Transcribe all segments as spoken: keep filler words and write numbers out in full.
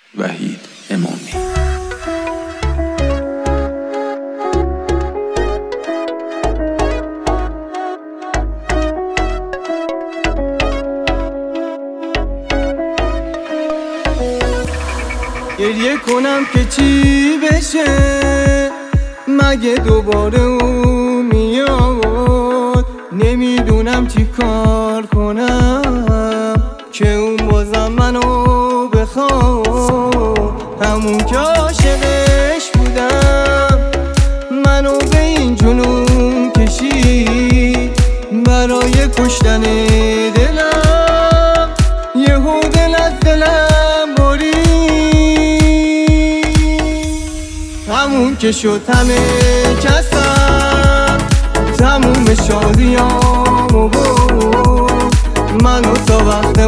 وحید امامی. گریه کنم که چی بشه، مگه دوباره او میاد؟ نمیدونم چی کار کنم که اون بازم منو بخواد. همون که عاشقش بودم منو به این جنون کشید، برای کشتن دلم یهو دل از دلم برید. همون که شد همه کسم تموم شادیامو بود، منو تا وقت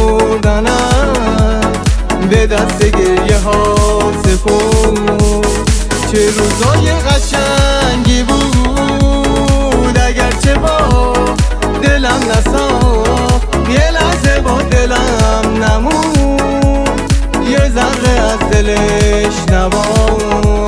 مردنم به دست گریه ها سپرد. چه روزای قشنگی بود اگرچه با دلم نساخت، یه لحظه با دلم نمون، یه ذره از دلش نبود.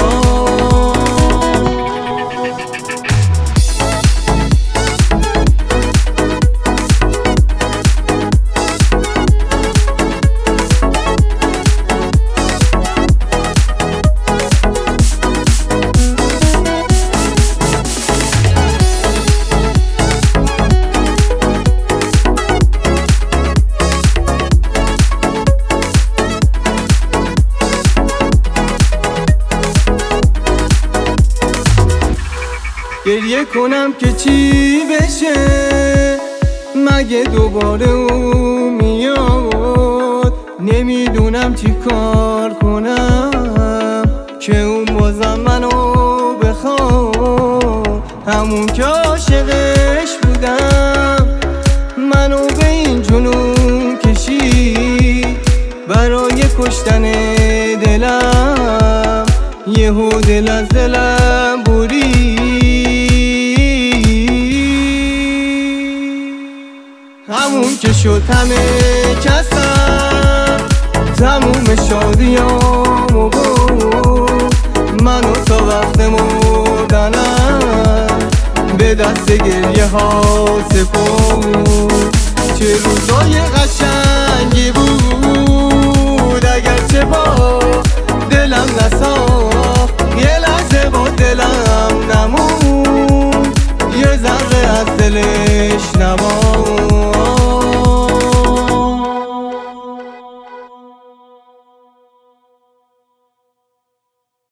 گریه کنم که چی بشه، مگه دوباره او میاد؟ نمیدونم چی کار کنم که اون بازم منو بخواد. همون که عاشقش بودم منو به این جنون کشید، برای کشتن دلم یهو دل از دلم برید. همون که شد همه کسم تموم شادیامو بود، منو تا وقت مردنم به دست گریه ها سپرد. چه روزای قشنگی بود